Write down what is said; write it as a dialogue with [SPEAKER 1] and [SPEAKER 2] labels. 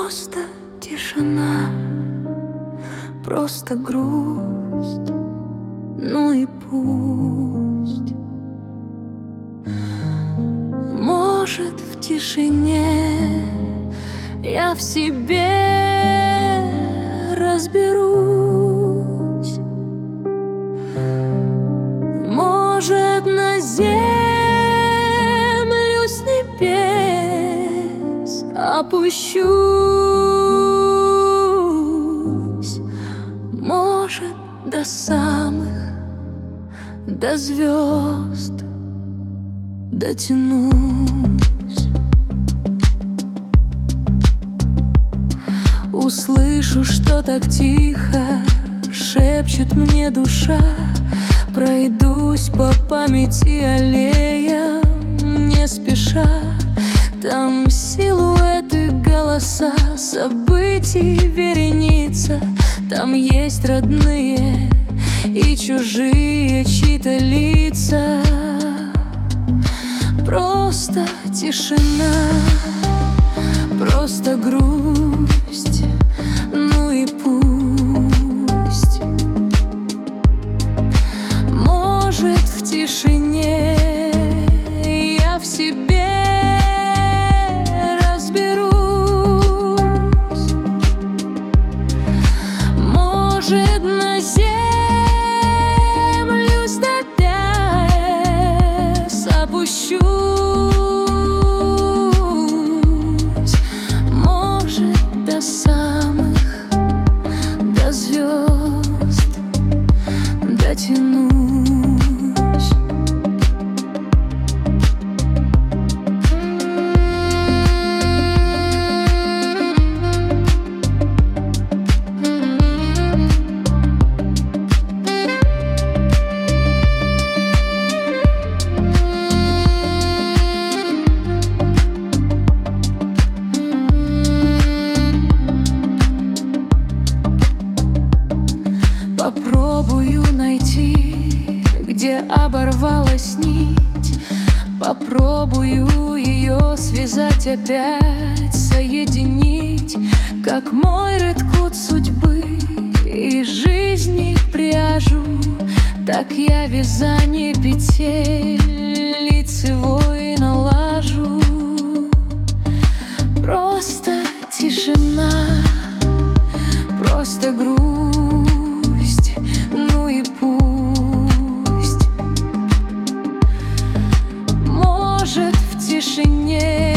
[SPEAKER 1] Просто тишина, просто грусть, ну и пусть. Может, в тишине я в себе разберусь. Может, на землю с небес опущусь. Может, до самых, до звезд дотянусь. Услышу, что так тихо шепчет мне душа. Пройдусь по памяти аллеям не спеша. Там силуэты, голоса, событий вереница. Там есть родные и чужие чьи-то лица. Просто тишина, просто грусть, ну и пусть. Может, в тишине я в себе разберусь. Может, на землю с небес опущусь. Может, до самых, до звезд дотянусь. Попробую найти, где оборвалась нить. Попробую ее связать опять, соединить. Как мой редкут судьбы и жизни пряжу, так я вязание петель лицевой налажу. Просто тишина, просто грусть, ну и пусть. Может, в тишине